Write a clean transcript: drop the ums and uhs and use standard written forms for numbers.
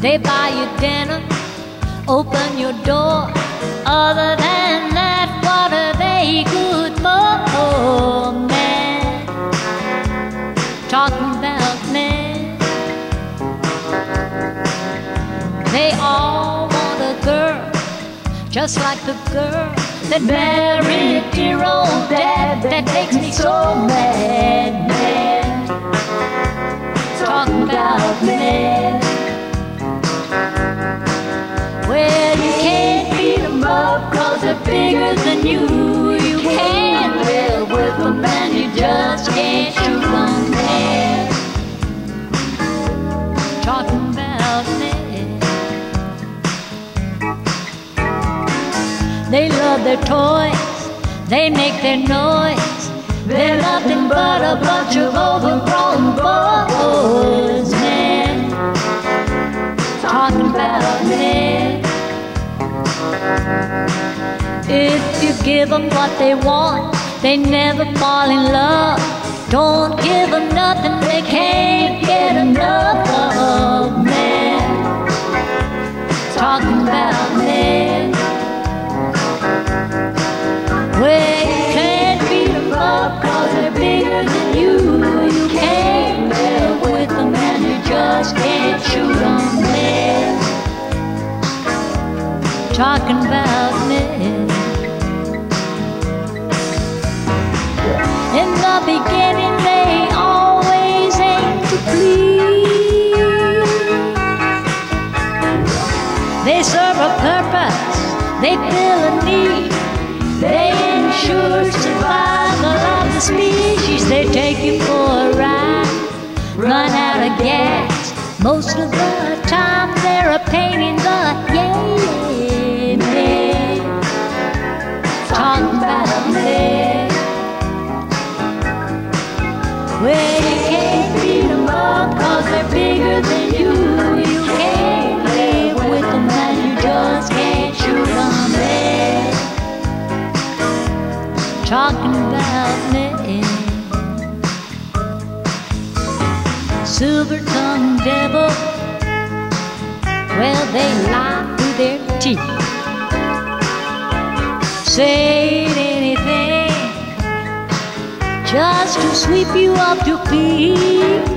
They buy you dinner, open your door. Other than that, what are they good for? Oh, man, talking about men. They all want a girl just like the girl that married dear old dad. That makes me so mad, man. Talking about men. Well, you can't beat them up 'cause they're bigger than you. You can't live with them and you just can't shoot them, man. Talking about men. They love their toys, they make their noise. They're nothing but a bunch of overgrown boys, man. Talking about men. If you give them what they want, they never fall in love. Don't give them nothing they can't get enough of, man. Talking about men. Well, you can't beat them up 'cause they're bigger than you. You can't live with them and you just can't shoot them, man. Talking about men. In the beginning they always aim to please. They serve a purpose, they fill a need. They ensure survival of the species. They take you for a ride, run out of gas. Most of the time they're a pain in the yeah, man. Talking about men. Well, you can't beat them up 'cause they're bigger than you. You can't live with them and you just can't shoot them, man. Talking about men. Silver-tongued devil, well, they lie through their teeth. Say anything just to sweep you off your feet.